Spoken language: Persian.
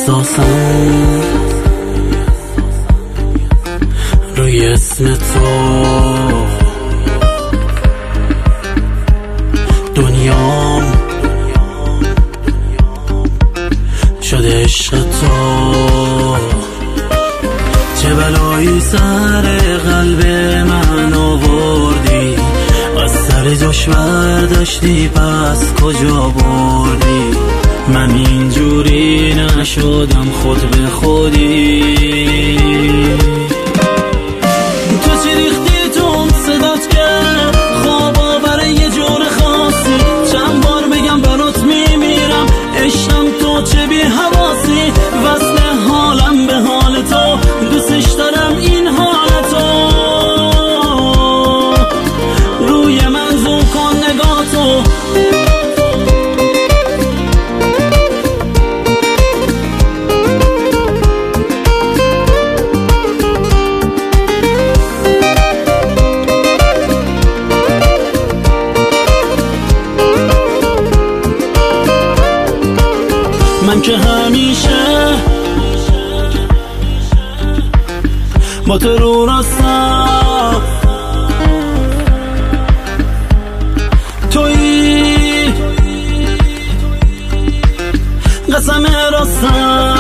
احساسم روی اسم تو دنیام شده عشق تو. چه بلایی سر قلب من آوردی، از سر جاش برداشتی پس کجا بردی؟ من اینجوری نشدم خود به خودی. تو چی ریختی تو صدات کرد خوابا برای یه جور خاصی، چند بار بگم برات میمیرم عشقم تو چه بی حواسی، وصل حالم به حال تو دوستش دارم این حالتو، روی من زوم کن نگاه تو. من که همیشه با تو رو راستم، تویی قسم راستم.